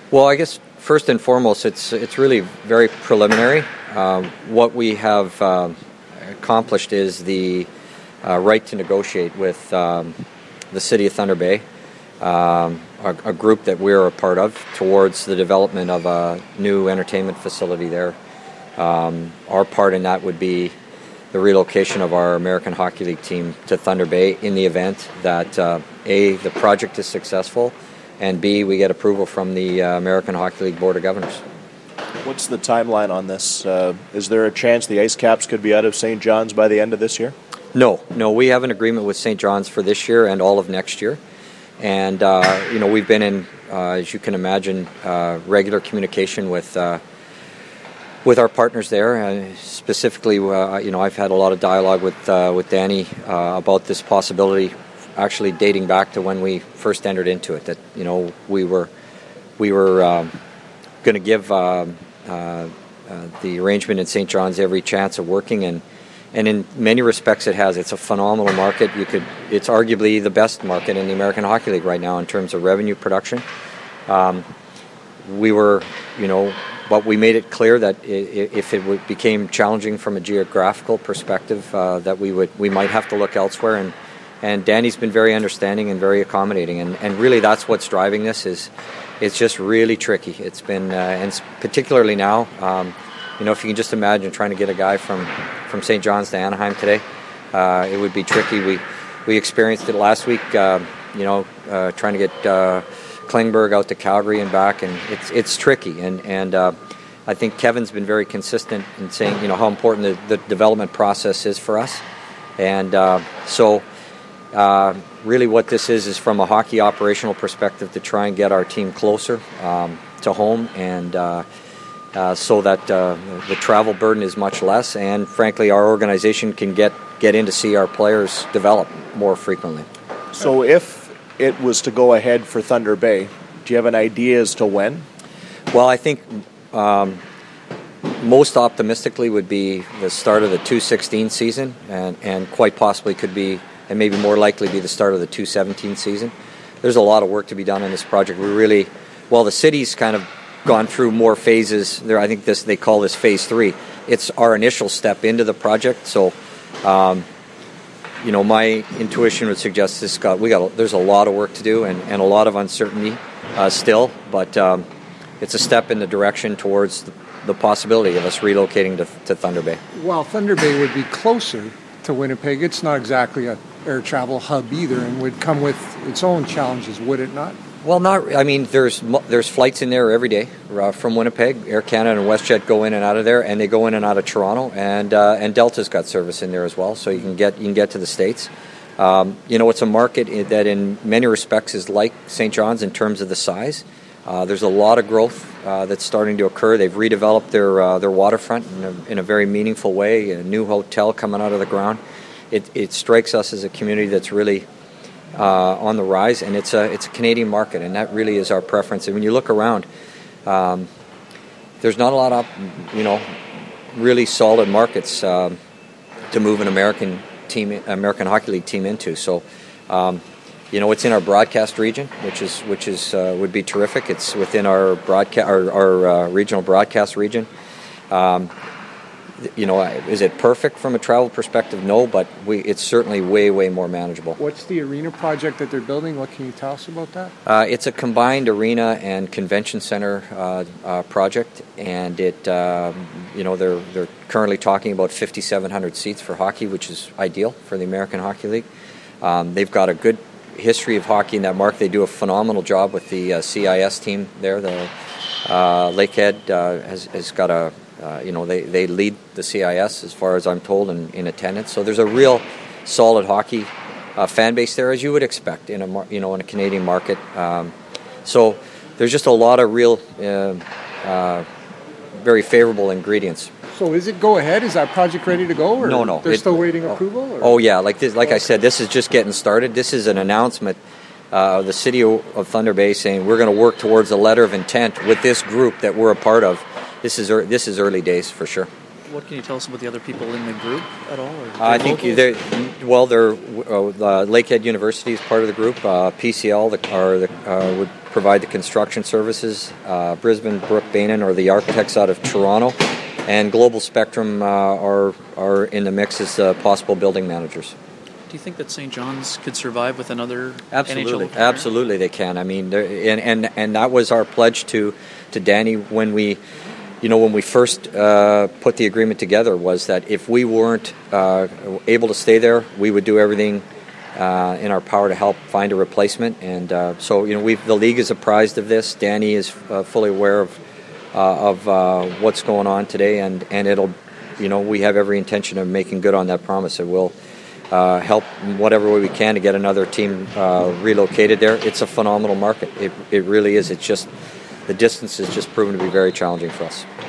Well, I guess first and foremost, it's really very preliminary. What we have accomplished is the right to negotiate with the City of Thunder Bay, a group that we're a part of, towards the development of a new entertainment facility there. Our part in that would be the relocation of our American Hockey League team to Thunder Bay in the event that A, the project is successful, and B, we get approval from the American Hockey League Board of Governors. What's the timeline on this? Is there a chance the Ice Caps could be out of St. John's by the end of this year? No, we have an agreement with St. John's for this year and all of next year. And, we've been in, as you can imagine, regular communication with our partners there. Specifically, I've had a lot of dialogue with Danny about this possibility, actually dating back to when we first entered into it. That we were going to give the arrangement in St. John's every chance of working, and in many respects it has. It's a phenomenal market. It's arguably the best market in the American Hockey League right now in terms of revenue production. But we made it clear that if it became challenging from a geographical perspective, that we might have to look elsewhere. And Danny's been very understanding and very accommodating. And really, that's what's driving this. It's just really tricky. It's been, and particularly now, if you can just imagine trying to get a guy from St. John's to Anaheim today, it would be tricky. We experienced it last week. Trying to get Klingberg out to Calgary and back, and it's tricky. And I think Kevin's been very consistent in saying how important the development process is for us. And really what this is from a hockey operational perspective to try and get our team closer to home, and so that the travel burden is much less, and frankly our organization can get in to see our players develop more frequently. So if it was to go ahead for Thunder Bay, do you have an idea as to when? Well, I think most optimistically would be the start of the 2016 season, and quite possibly could be, and maybe more likely be, the start of the 2017 season. There's a lot of work to be done in this project. The city's kind of gone through more phases there. I think they call this phase 3. It's our initial step into the project. So, my intuition would suggest there's a lot of work to do and a lot of uncertainty still, but it's a step in the direction towards the possibility of us relocating to Thunder Bay. While Thunder Bay would be closer to Winnipeg, it's not exactly a air travel hub either, and would come with its own challenges, would it not? Well, there's flights in there every day from Winnipeg. Air Canada and WestJet go in and out of there, and they go in and out of Toronto, and Delta's got service in there as well, so you can get to the States. It's a market that in many respects is like St. John's in terms of the size. There's a lot of growth that's starting to occur. They've redeveloped their waterfront in a very meaningful way. A new hotel coming out of the ground. It strikes us as a community that's really on the rise, and it's a Canadian market, and that really is our preference. And when you look around, there's not a lot of really solid markets to move an American Hockey League team into. So. It's in our broadcast region, which would be terrific. It's within our regional broadcast region. Is it perfect from a travel perspective? No, but it's certainly way, way more manageable. What's the arena project that they're building? What can you tell us about that? It's a combined arena and convention center project, and they're currently talking about 5,700 seats for hockey, which is ideal for the American Hockey League. They've got a good history of hockey in that market. They do a phenomenal job with the CIS team there. The Lakehead has got they lead the CIS as far as I'm told in attendance. So there's a real solid hockey fan base there, as you would expect in a Canadian market. So there's just a lot of real very favorable ingredients. So is it go ahead? Is that project ready to go? Or No. They're still waiting approval? Or? Oh yeah, like I said, this is just getting started. This is an announcement of the City of Thunder Bay saying we're going to work towards a letter of intent with this group that we're a part of. This is early days for sure. What can you tell us about the other people in the group at all? I think they're Lakehead University is part of the group. PCL would provide the construction services. Brisbane Brook Bainin are the architects out of Toronto, and Global Spectrum are in the mix as possible building managers. Do you think that St. John's could survive with another Absolutely, NHL? absolutely they can. I mean, and that was our pledge to Danny when we first put the agreement together, was that if we weren't able to stay there, we would do everything in our power to help find a replacement. And so the league is apprised of this. Danny is fully aware of what's going on today, and it'll, we have every intention of making good on that promise. It will help in whatever way we can to get another team relocated there. It's a phenomenal market. It really is. It's just the distance has just proven to be very challenging for us.